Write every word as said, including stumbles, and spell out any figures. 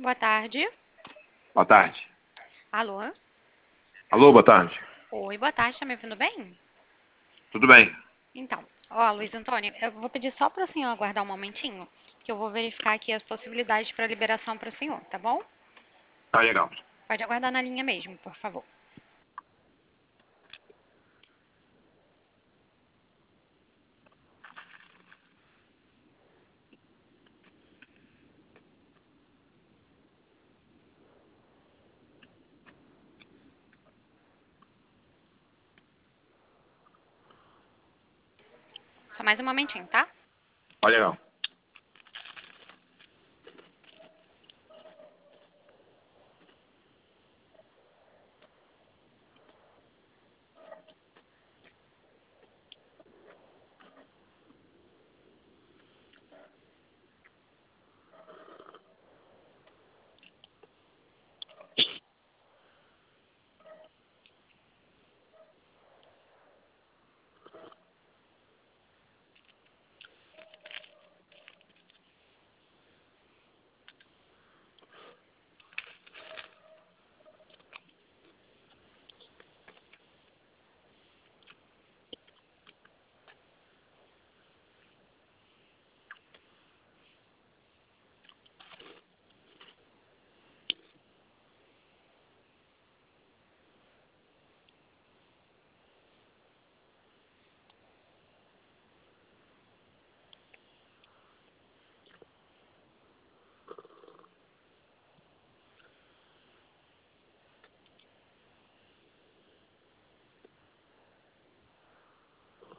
boa tarde. Boa tarde. Alô? Alô, boa tarde. Oi, boa tarde, tá me ouvindo bem? Tudo bem? Então, ó, Luiz Antônio, eu vou pedir só para o senhor aguardar um momentinho, que eu vou verificar aqui as possibilidades para liberação para o senhor, tá bom? Tá legal. Pode aguardar na linha mesmo, por favor. Só mais um momentinho, tá? Tá legal.